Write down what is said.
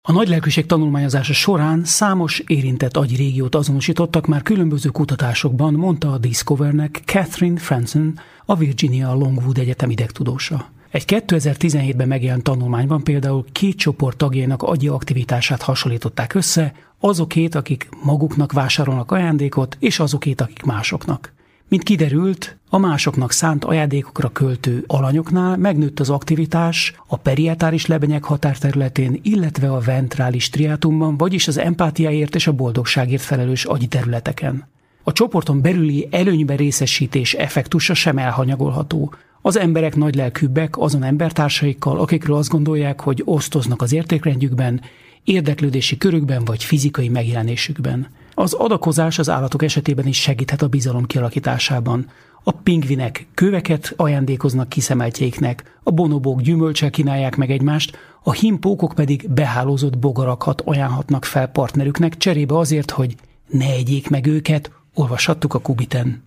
A nagylelkűség tanulmányozása során számos érintett agyi régiót azonosítottak már különböző kutatásokban, mondta a Discovernek Catherine Franson, a Virginia Longwood Egyetem idegtudósa. Egy 2017-ben megjelent tanulmányban például 2 csoport tagjainak agyi aktivitását hasonlították össze, azokét, akik maguknak vásárolnak ajándékot, és azokét, akik másoknak. Mint kiderült, a másoknak szánt ajándékokra költő alanyoknál megnőtt az aktivitás a perietáris lebenyek határterületén, illetve a ventrális striátumban, vagyis az empátiáért és a boldogságért felelős agyi területeken. A csoporton belüli előnyben részesítés effektusa sem elhanyagolható. Az emberek nagylelkűbbek azon embertársaikkal, akikről azt gondolják, hogy osztoznak az értékrendjükben, érdeklődési körükben vagy fizikai megjelenésükben. Az adakozás az állatok esetében is segíthet a bizalom kialakításában. A pingvinek köveket ajándékoznak kiszemeltjeiknek, a bonobók gyümölccsel kínálják meg egymást, a himpókok pedig behálózott bogarakat ajánlhatnak fel partnerüknek cserébe azért, hogy ne egyék meg őket, olvashattuk a Kubiten.